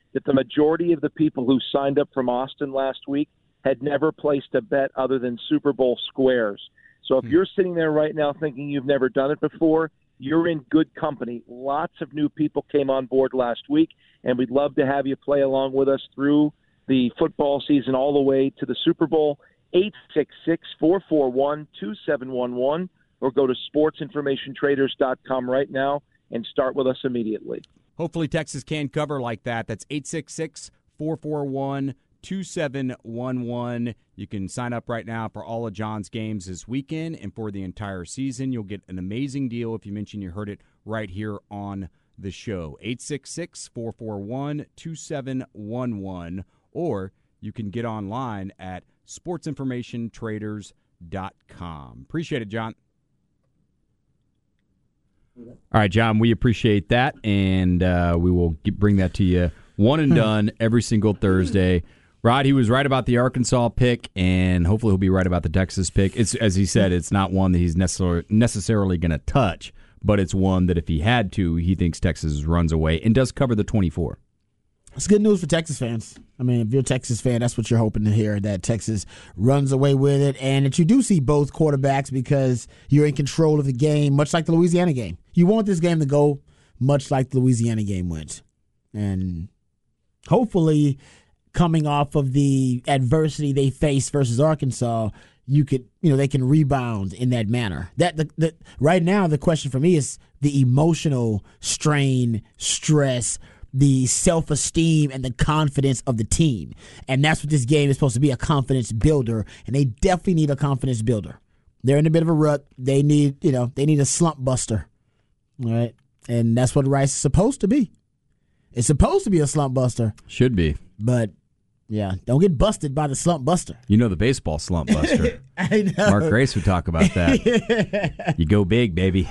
Speaker 5: that the majority of the people who signed up from Austin last week had never placed a bet other than Super Bowl squares. So if you're sitting there right now thinking you've never done it before, you're in good company. Lots of new people came on board last week, and we'd love to have you play along with us through the football season all the way to the Super Bowl. eight six six, four four one, two seven one one or go to sports information traders dot com right now and start with us immediately.
Speaker 2: Hopefully Texas can cover like that. That's eight six six, four four one, two seven one one. You can sign up right now for all of John's games this weekend and for the entire season. You'll get an amazing deal if you mention you heard it right here on the show. eight six six, four four one, two seven one one. Or you can get online at sports information traders dot com. Appreciate it, John. All right, John, we appreciate that, and uh, we will get, bring that to you one and done every single Thursday. Rod, he was right about the Arkansas pick, and hopefully he'll be right about the Texas pick. It's, as he said, it's not one that he's necessarily, necessarily going to touch, but it's one that if he had to, he thinks Texas runs away and does cover the twenty-four.
Speaker 1: It's good news for Texas fans. I mean, if you're a Texas fan, that's what you're hoping to hear, that Texas runs away with it, and that you do see both quarterbacks because you're in control of the game, much like the Louisiana game. You want this game to go much like the Louisiana game went. And hopefully, coming off of the adversity they faced versus Arkansas, you could, you know, they can rebound in that manner. That the, the right now, the question for me is the emotional strain, stress, the self-esteem and the confidence of the team. And that's what this game is supposed to be, a confidence builder. And they definitely need a confidence builder. They're in a bit of a rut. They need, you know, they need a slump buster. All right. And that's what Rice is supposed to be. It's supposed to be a slump buster.
Speaker 2: Should be.
Speaker 1: But, yeah, don't get busted by the slump buster.
Speaker 2: You know the baseball slump buster.
Speaker 1: I know.
Speaker 2: Mark Grace would talk about that. You go big, baby.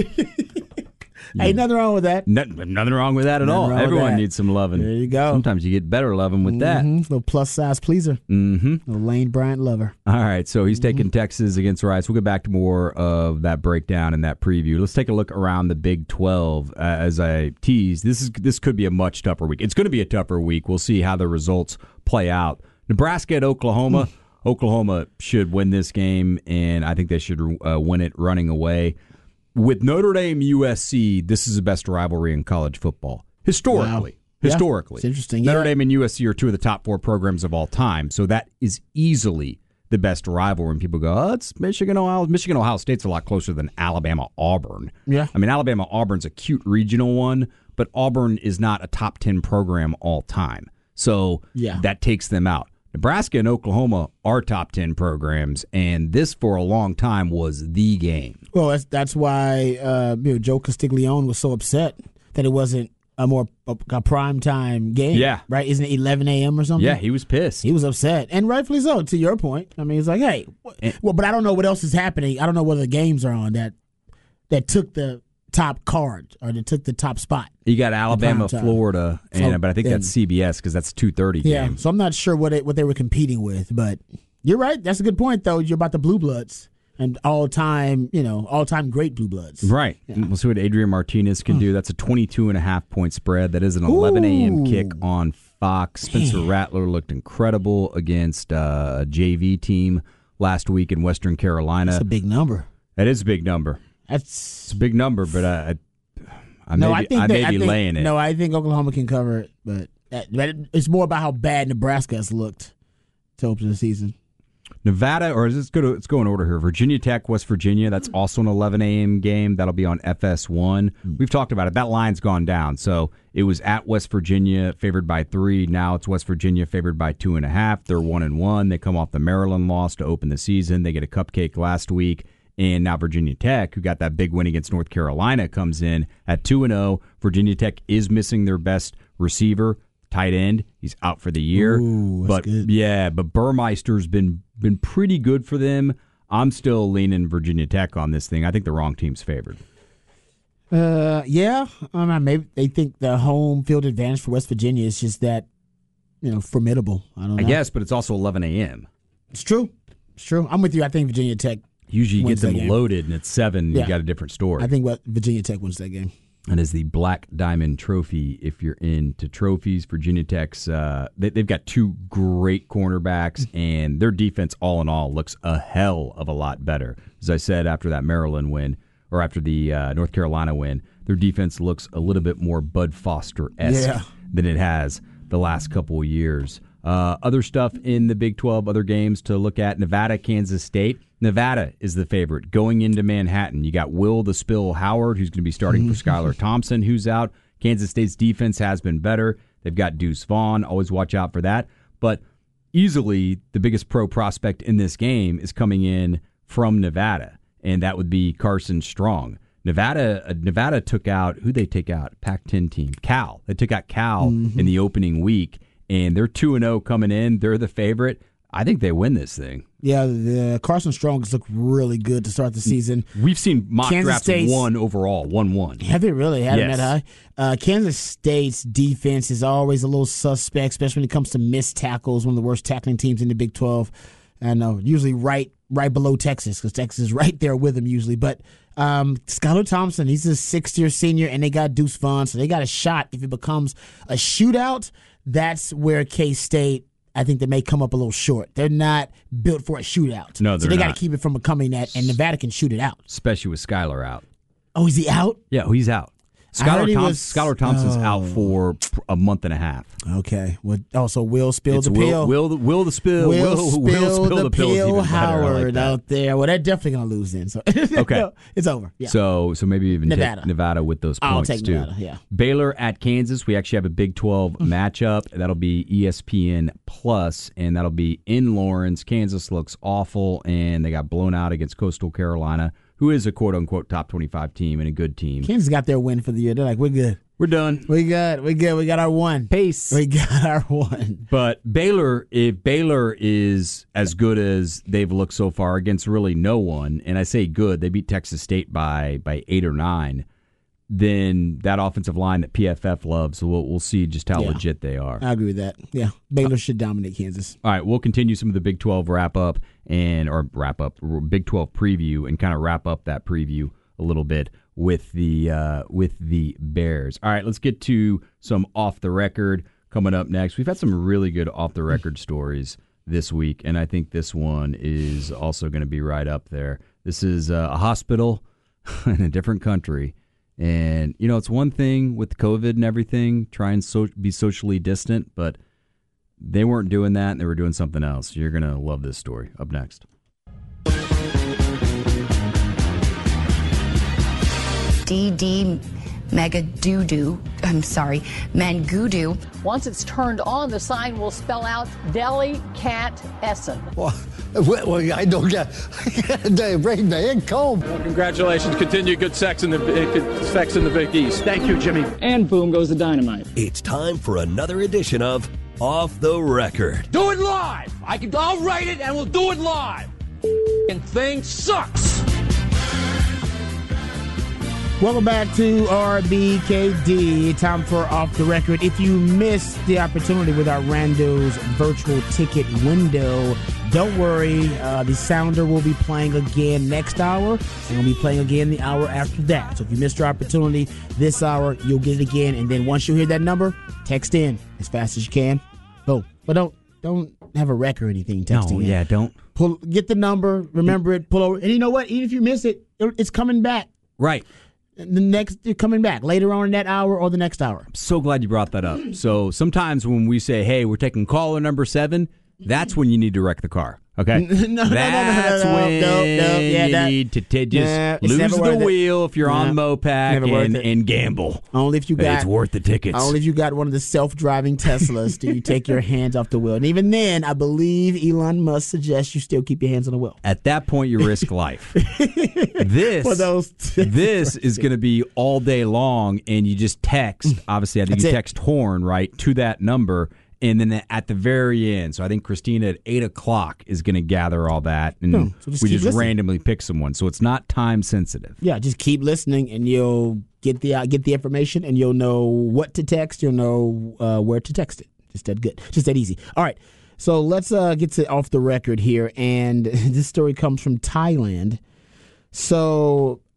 Speaker 1: Ain't nothing wrong with that.
Speaker 2: No, nothing wrong with that at
Speaker 1: Nothing
Speaker 2: all.
Speaker 1: wrong with
Speaker 2: Everyone
Speaker 1: that.
Speaker 2: needs some loving.
Speaker 1: There you go.
Speaker 2: Sometimes you get better loving with that.
Speaker 1: Mm-hmm. Little plus size pleaser.
Speaker 2: Mm-hmm.
Speaker 1: Little Lane Bryant lover.
Speaker 2: All right, so he's taking Texas against Rice. We'll get back to more of that breakdown and that preview. Let's take a look around the Big twelve. Uh, as I teased, this is this could be a much tougher week. It's going to be a tougher week. We'll see how the results play out. Nebraska at Oklahoma. Oklahoma should win this game, and I think they should uh, win it running away. With Notre Dame U S C, this is the best rivalry in college football. Historically.
Speaker 1: Wow. Yeah,
Speaker 2: Historically.
Speaker 1: it's interesting.
Speaker 2: Notre
Speaker 1: Yeah.
Speaker 2: Dame and U S C are two of the top four programs of all time, so that is easily the best rivalry. And people go, oh, it's Michigan, Ohio. Michigan, Ohio State's a lot closer than Alabama, Auburn.
Speaker 1: Yeah.
Speaker 2: I mean, Alabama, Auburn's a cute regional one, but Auburn is not a top ten program all time. So
Speaker 1: Yeah.
Speaker 2: that takes them out. Nebraska and Oklahoma are top ten programs, and this for a long time was the game.
Speaker 1: Well, that's that's why uh, you know, Joe Castiglione was so upset that it wasn't a more a, a prime time game.
Speaker 2: Yeah.
Speaker 1: Right? Isn't it eleven a.m. or something?
Speaker 2: Yeah, he was pissed.
Speaker 1: He was upset, and rightfully so, to your point. I mean, he's like, hey, wh- well, but I don't know what else is happening. I don't know what the games are on that that took the top card or that took the top spot.
Speaker 2: You got Alabama,
Speaker 1: prime time.
Speaker 2: Florida, and,
Speaker 1: So,
Speaker 2: but I think
Speaker 1: and-
Speaker 2: that's C B S because that's two thirty
Speaker 1: Yeah,
Speaker 2: game.
Speaker 1: so I'm not sure what it, what they were competing with, but you're right. That's a good point, though. You're about the Blue Bloods and all time, you know, all time great Blue Bloods.
Speaker 2: Right. We'll see what Adrian Martinez can do. That's a twenty-two and a half point spread. That is an eleven a.m.
Speaker 1: Ooh.
Speaker 2: kick on Fox. Spencer Rattler looked incredible against uh, a J V team last week in Western Carolina.
Speaker 1: That's a big number.
Speaker 2: That is a big number.
Speaker 1: That's
Speaker 2: It's a big number, but I, I, I may
Speaker 1: no,
Speaker 2: be,
Speaker 1: I think
Speaker 2: I
Speaker 1: that-
Speaker 2: may
Speaker 1: I
Speaker 2: be
Speaker 1: think-
Speaker 2: laying it.
Speaker 1: No, I think Oklahoma can cover it, but, that, but it's more about how bad Nebraska has looked to open the season.
Speaker 2: Nevada, or is this go to, let's go in order here. Virginia Tech, West Virginia. That's also an eleven a.m. game. That'll be on F S one. We've talked about it. That line's gone down. So it was at West Virginia, favored by three. Now it's West Virginia, favored by two and a half. They're one and one. They come off the Maryland loss to open the season. They get a cupcake last week. And now Virginia Tech, who got that big win against North Carolina, comes in at two and oh. Virginia Tech is missing their best receiver, tight end. He's out for the year.
Speaker 1: Ooh, that's
Speaker 2: but
Speaker 1: good.
Speaker 2: yeah, but Burmeister's been been pretty good for them. I'm still leaning Virginia Tech on this thing. I think the wrong team's favored.
Speaker 1: Uh, yeah, I mean, maybe they think the home field advantage for West Virginia is just that, you know, formidable. I don't know.
Speaker 2: I guess, but it's also eleven a.m.
Speaker 1: It's true. It's true. I'm with you. I think Virginia Tech.
Speaker 2: Usually you get
Speaker 1: Wins that
Speaker 2: them
Speaker 1: game.
Speaker 2: loaded and it's seven.
Speaker 1: Yeah.
Speaker 2: You got a different story.
Speaker 1: I think what Virginia Tech wins that game.
Speaker 2: And is the Black Diamond Trophy. If you're into trophies, Virginia Tech's uh, they, they've got two great cornerbacks, and their defense, all in all, looks a hell of a lot better. As I said after that Maryland win, or after the uh, North Carolina win, their defense looks a little bit more Bud Foster-esque
Speaker 1: Yeah.
Speaker 2: than it has the last couple of years. Uh, other stuff in the Big twelve, other games to look at: Nevada, Kansas State. Nevada is the favorite going into Manhattan. You got Will the Spill Howard, who's going to be starting for Skylar Thompson, who's out. Kansas State's defense has been better. They've got Deuce Vaughn. Always watch out for that. But easily the biggest pro prospect in this game is coming in from Nevada, and that would be Carson Strong. Nevada uh, Nevada took out, who they take out? Pac ten team. Cal. They took out Cal mm-hmm. in the opening week, and they're two and oh coming in. They're the favorite. I think they win this thing.
Speaker 1: Yeah, the Carson Strongs look really good to start the season.
Speaker 2: We've seen mock
Speaker 1: Kansas
Speaker 2: drafts
Speaker 1: State's,
Speaker 2: one overall, one one.
Speaker 1: Have they really? Had
Speaker 2: yes.
Speaker 1: them that high? Uh, Kansas State's defense is always a little suspect, especially when it comes to missed tackles. One of the worst tackling teams in the Big twelve. I know, usually right right below Texas, because Texas is right there with them usually. But um, Skylar Thompson, he's a sixth-year senior, and they got Deuce Vaughn, so they got a shot. If it becomes a shootout, that's where K-State, I think they may come up a little short. They're not built for a shootout.
Speaker 2: No, they're
Speaker 1: So they got
Speaker 2: not.
Speaker 1: to keep it from becoming that, and Nevada can shoot it out.
Speaker 2: Especially with Skylar out.
Speaker 1: Oh, is he out?
Speaker 2: Yeah, he's out.
Speaker 1: I heard
Speaker 2: Skylar,
Speaker 1: he
Speaker 2: Thompson,
Speaker 1: was-
Speaker 2: Skylar Thompson's
Speaker 1: oh.
Speaker 2: out for a month and a half.
Speaker 1: Okay. Well, also, Will Spill
Speaker 2: It's
Speaker 1: the
Speaker 2: Will,
Speaker 1: Pill.
Speaker 2: Will, the, Will the Spill.
Speaker 1: Will,
Speaker 2: Will,
Speaker 1: spill,
Speaker 2: Will Spill
Speaker 1: the,
Speaker 2: the Pill is
Speaker 1: Pill
Speaker 2: even better. I
Speaker 1: Howard
Speaker 2: like that.
Speaker 1: out there. Well, they're definitely going to lose then. So
Speaker 2: Okay.
Speaker 1: It's over. Yeah.
Speaker 2: So so maybe even
Speaker 1: Nevada.
Speaker 2: take Nevada with those
Speaker 1: I'll
Speaker 2: points
Speaker 1: take
Speaker 2: too.
Speaker 1: Nevada, yeah.
Speaker 2: Baylor at Kansas. We actually have a Big twelve matchup. That'll be E S P N Plus, and that'll be in Lawrence. Kansas looks awful, and they got blown out against Coastal Carolina, who is a quote-unquote top twenty-five team and a good team.
Speaker 1: Kansas got their win for the year. They're like, we're good.
Speaker 2: We're done.
Speaker 1: We got, we good. We got our one.
Speaker 2: Pace.
Speaker 1: We got our one.
Speaker 2: But Baylor, if Baylor is as good as they've looked so far against really no one, and I say good, they beat Texas State by by eight or nine, then that offensive line that P F F loves, so we'll, we'll see just how
Speaker 1: Yeah.
Speaker 2: legit they are.
Speaker 1: I agree with that. Yeah. Baylor should dominate Kansas.
Speaker 2: All right, we'll continue some of the Big twelve wrap up and or wrap up Big twelve preview and kind of wrap up that preview a little bit with the uh, with the Bears. All right, let's get to some off the record coming up next. We've had some really good off the record stories this week, and I think this one is also going to be right up there. This is uh, a hospital in a different country. And, you know, it's one thing with COVID and everything, try and so- be socially distant, but they weren't doing that, and they were doing something else. You're going to love this story. Up next.
Speaker 6: D D Mega Doo-Doo, I'm sorry, Mangudu.
Speaker 7: Once it's turned on, the sign will spell out Deli Cat Essen.
Speaker 8: Well, well, I don't get. They break my head cold.
Speaker 9: Well, congratulations. Continue good sex in the uh, sex in the Big East.
Speaker 10: Thank you, Jimmy. And boom goes the dynamite.
Speaker 4: It's time for another edition of Off the Record.
Speaker 10: Do it live. I can. I'll write it, and we'll do it live. And thing sucks.
Speaker 1: Welcome back to R B K D. Time for Off the Record. If you missed the opportunity with our Rando's virtual ticket window, don't worry. Uh, the Sounder will be playing again next hour, and we'll be playing again the hour after that. So if you missed your opportunity this hour, you'll get it again. And then once you hear that number, text in as fast as you can. Go. But don't don't have a wreck or anything texting
Speaker 2: No,
Speaker 1: in.
Speaker 2: yeah, don't.
Speaker 1: Pull, get the number, remember it, pull over. And you know what? Even if you miss it, it's coming back.
Speaker 2: Right.
Speaker 1: The next, you're coming back later on in that hour or the next hour.
Speaker 2: So glad you brought that up. So sometimes when we say, hey, we're taking caller number seven, that's when you need to wreck the car. Okay?
Speaker 1: no, no,
Speaker 2: That's
Speaker 1: no, no, no,
Speaker 2: when
Speaker 1: no, no, yeah,
Speaker 2: you
Speaker 1: that,
Speaker 2: need to t- just
Speaker 1: nah, it's
Speaker 2: lose
Speaker 1: never
Speaker 2: the
Speaker 1: worth it.
Speaker 2: wheel if you're
Speaker 1: Nah,
Speaker 2: on Mopac
Speaker 1: never worth
Speaker 2: and,
Speaker 1: it.
Speaker 2: and gamble.
Speaker 1: Only if you got
Speaker 2: It's worth the tickets.
Speaker 1: Only if you got one of the self-driving Teslas do you take your hands off the wheel. And even then, I believe Elon Musk suggests you still keep your hands on the wheel.
Speaker 2: At that point, you risk life. This,
Speaker 1: For those
Speaker 2: this is going to be all day long, and you just text. Obviously, I think
Speaker 1: That's
Speaker 2: you
Speaker 1: it.
Speaker 2: text Horn, right, to that number. And then at the very end, so I think Christina at eight o'clock is going to gather all that, and
Speaker 1: Hmm, so just
Speaker 2: we
Speaker 1: keep
Speaker 2: just
Speaker 1: listening.
Speaker 2: randomly pick someone. So it's not time sensitive.
Speaker 1: Yeah, just keep listening, and you'll get the uh, get the information, and you'll know what to text. You'll know uh, where to text it. Just that good. Just that easy. All right. So let's uh, get to off the record here, and this story comes from Thailand. So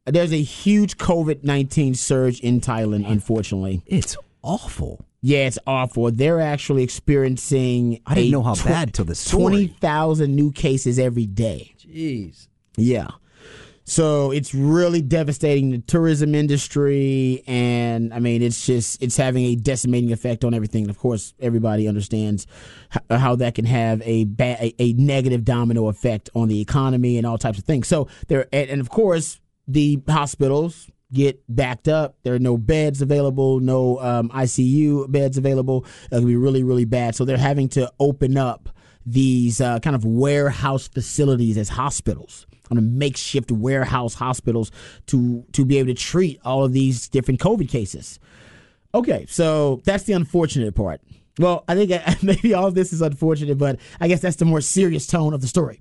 Speaker 1: there's a huge COVID nineteen surge in Thailand, unfortunately.
Speaker 2: It's awful.
Speaker 1: Yeah, it's awful. They're actually experiencing
Speaker 2: I didn't
Speaker 1: a
Speaker 2: know how
Speaker 1: tw-
Speaker 2: bad till the story.
Speaker 1: twenty thousand new cases every day.
Speaker 2: Jeez.
Speaker 1: Yeah. So it's really devastating the tourism industry, and I mean, it's just it's having a decimating effect on everything. And of course, everybody understands h- how that can have a, ba- a a negative domino effect on the economy and all types of things. So there, and, and of course, the hospitals get backed up. There are no beds available, no um, I C U beds available. It can be really, really bad. So they're having to open up these uh, kind of warehouse facilities as hospitals. On a makeshift warehouse hospitals to to be able to treat all of these different COVID cases. Okay, so that's the unfortunate part. Well, I think maybe all of this is unfortunate, but I guess that's the more serious tone of the story.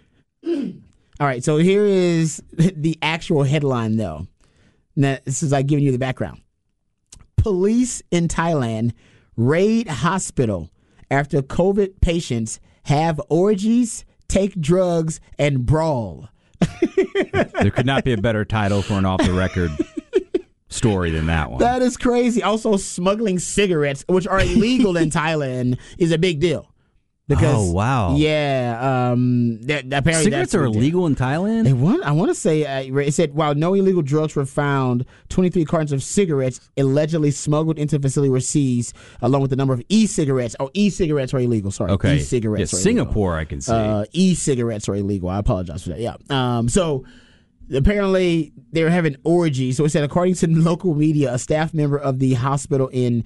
Speaker 1: All right, so here is the actual headline, though. Now, this is like giving you the background. Police in Thailand raid hospital after COVID patients have orgies, take drugs, and brawl.
Speaker 2: There could not be a better title for an off-the-record story than that one.
Speaker 1: That is crazy. Also, smuggling cigarettes, which are illegal in Thailand, is a big deal. Because,
Speaker 2: oh, wow.
Speaker 1: Yeah. Um, that, apparently
Speaker 2: Cigarettes
Speaker 1: that's
Speaker 2: are illegal in Thailand?
Speaker 1: They want, I want to say, uh, it said, while no illegal drugs were found, twenty-three cartons of cigarettes allegedly smuggled into the facility were seized, along with the number of e-cigarettes. Oh, e-cigarettes are illegal. Sorry.
Speaker 2: Okay.
Speaker 1: E-cigarettes
Speaker 2: yeah,
Speaker 1: are
Speaker 2: Singapore,
Speaker 1: illegal.
Speaker 2: I can see.
Speaker 1: Uh, e-cigarettes are illegal. I apologize for that. Yeah. Um, so... Apparently, they were having orgies. So it said, according to local media, a staff member of the hospital in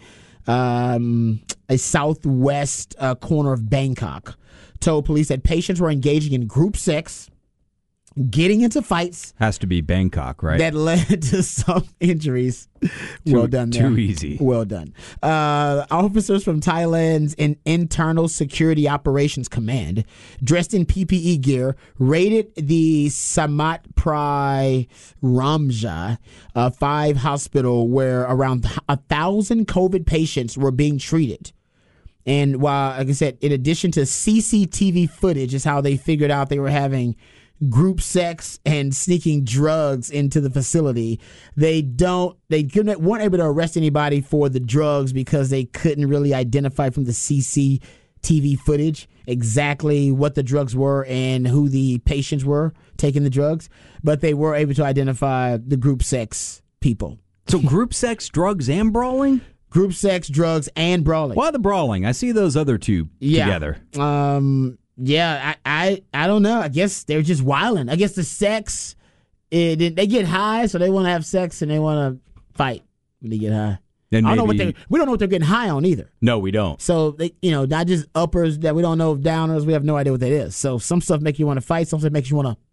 Speaker 1: um, a southwest uh, corner of Bangkok told police that patients were engaging in group sex, getting into fights.
Speaker 2: Has to be Bangkok, right?
Speaker 1: That led to some injuries.
Speaker 2: Too,
Speaker 1: well done there.
Speaker 2: Too easy.
Speaker 1: Well done. Uh, officers from Thailand's in Internal Security Operations Command, dressed in P P E gear, raided the Samat Prai Ramja uh, five hospital where around a thousand COVID patients were being treated. And while, like I said, in addition to C C T V footage is how they figured out they were having group sex and sneaking drugs into the facility. They don't, they couldn't, weren't able to arrest anybody for the drugs because they couldn't really identify from the C C T V footage exactly what the drugs were and who the patients were taking the drugs. But they were able to identify the group sex people.
Speaker 2: So group sex, drugs, and brawling?
Speaker 1: Group sex, drugs, and brawling.
Speaker 2: Why the brawling? I see those other two
Speaker 1: yeah.
Speaker 2: together.
Speaker 1: Um, yeah, I, I, I don't know. I guess they're just wilding. I guess the sex, it, it, they get high, so they want to have sex and they want to fight when they get high.
Speaker 2: And
Speaker 1: I don't know what
Speaker 2: maybe-
Speaker 1: they. We don't know what they're getting high on either.
Speaker 2: No, we don't.
Speaker 1: So they, you know, not just uppers that we don't know, downers. We have no idea what that is. So some stuff makes you want to fight. Some stuff makes you want to.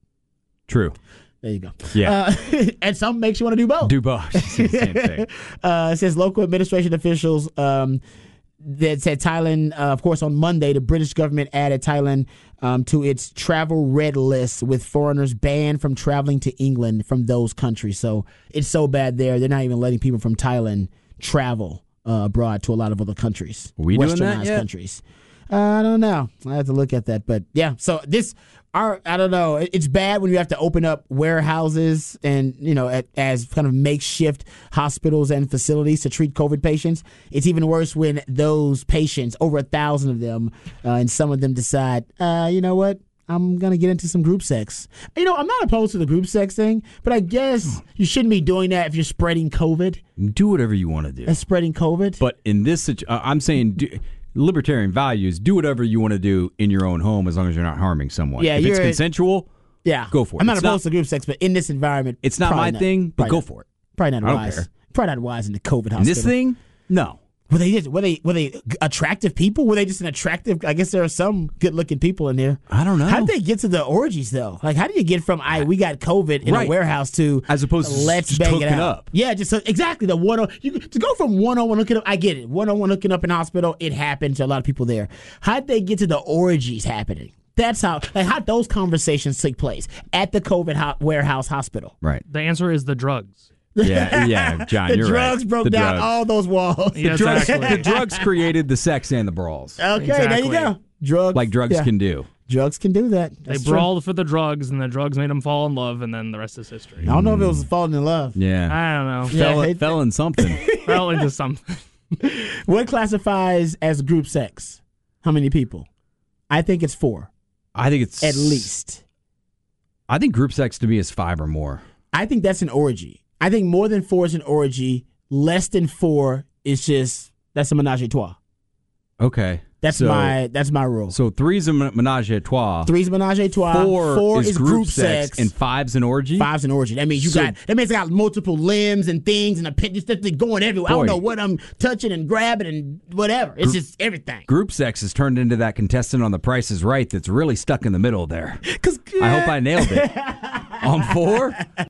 Speaker 2: True.
Speaker 1: There you go.
Speaker 2: Yeah.
Speaker 1: Uh, and some makes you want to do both.
Speaker 2: Do both. It's the same thing.
Speaker 1: uh, it says local administration officials um, that said Thailand, uh, of course, on Monday, the British government added Thailand um, to its travel red list with foreigners banned from traveling to England from those countries. So it's so bad there. They're not even letting people from Thailand travel uh, abroad to a lot of other countries.
Speaker 2: Are we doing that
Speaker 1: Westernized
Speaker 2: yet?
Speaker 1: countries. Uh, I don't know. I have to look at that. But yeah, so this, our, I don't know. It- It's bad when you have to open up warehouses and, you know, at, as kind of makeshift hospitals and facilities to treat COVID patients. It's even worse when those patients, over a thousand of them, uh, and some of them decide, uh, you know what? I'm going to get into some group sex. You know, I'm not opposed to the group sex thing, but I guess you shouldn't be doing that if you're spreading COVID.
Speaker 2: Do whatever you want to do.
Speaker 1: That's spreading COVID.
Speaker 2: But in this situ- uh, I'm saying do, libertarian values, do whatever you want to do in your own home as long as you're not harming someone.
Speaker 1: Yeah,
Speaker 2: if it's
Speaker 1: you're-
Speaker 2: consensual,
Speaker 1: Yeah.
Speaker 2: go for it.
Speaker 1: I'm not
Speaker 2: It's
Speaker 1: opposed to group sex, but in this environment,
Speaker 2: It's not
Speaker 1: probably
Speaker 2: my thing, but
Speaker 1: probably
Speaker 2: go
Speaker 1: not.
Speaker 2: for it.
Speaker 1: Probably not
Speaker 2: I don't
Speaker 1: wise.
Speaker 2: care.
Speaker 1: Probably not wise in the COVID hospital.
Speaker 2: In this thing, no.
Speaker 1: Were they just, were they were they attractive people? Were they just an attractive? I guess there are some good looking people in there.
Speaker 2: I don't know.
Speaker 1: How did they get to the orgies though? Like, how do you get from I we got COVID in
Speaker 2: Right.
Speaker 1: a warehouse to
Speaker 2: As opposed to
Speaker 1: let's
Speaker 2: just
Speaker 1: bang it
Speaker 2: hooking
Speaker 1: out?
Speaker 2: up.
Speaker 1: Yeah, just so, exactly the one on you to go from one on one hooking up. I get it. One on one hooking up in hospital. It happens to a lot of people there. How did they get to the orgies happening? That's how like how those conversations take place at the COVID ho- warehouse hospital.
Speaker 2: Right.
Speaker 3: The answer is the drugs.
Speaker 2: Yeah, yeah, John,
Speaker 1: the
Speaker 2: you're
Speaker 1: drugs
Speaker 2: right.
Speaker 1: broke
Speaker 2: The
Speaker 1: down
Speaker 2: drugs.
Speaker 1: all those walls.
Speaker 3: Yes,
Speaker 2: the, drugs,
Speaker 3: actually.
Speaker 2: the drugs created the sex and the brawls.
Speaker 1: Okay, there you
Speaker 3: Exactly.
Speaker 1: go. Drugs,
Speaker 2: Like drugs
Speaker 1: yeah.
Speaker 2: can do.
Speaker 1: Drugs can do that.
Speaker 3: They
Speaker 1: That's
Speaker 3: brawled for the drugs, and the drugs made them fall in love, and then the rest is history.
Speaker 1: I don't know if it was falling in love.
Speaker 2: Yeah.
Speaker 3: I don't know.
Speaker 1: Yeah,
Speaker 2: Fell,
Speaker 1: they-
Speaker 2: fell in something.
Speaker 3: Fell into something.
Speaker 1: What classifies as group sex? How many people? I think it's four.
Speaker 2: I think it's
Speaker 1: At least.
Speaker 2: I think group sex to me is five or more.
Speaker 1: I think that's an orgy. I think more than four is an orgy. Less than four is just, that's a menage a trois.
Speaker 2: Okay.
Speaker 1: That's
Speaker 2: so,
Speaker 1: my that's my rule.
Speaker 2: So three's a menage a trois.
Speaker 1: Three's menage a trois.
Speaker 2: Four,
Speaker 1: Four
Speaker 2: is,
Speaker 1: is
Speaker 2: group,
Speaker 1: group
Speaker 2: sex,
Speaker 1: sex.
Speaker 2: and five's an orgy.
Speaker 1: Five's an orgy. That means you
Speaker 2: So-
Speaker 1: got that means I got multiple limbs and things and appendix that's going everywhere. I
Speaker 2: Boy.
Speaker 1: don't know what I'm touching and grabbing and whatever. It's
Speaker 2: Gr-
Speaker 1: just everything.
Speaker 2: Group sex has turned into that contestant on The Price is Right that's really stuck in the middle there. I hope I nailed it. On four?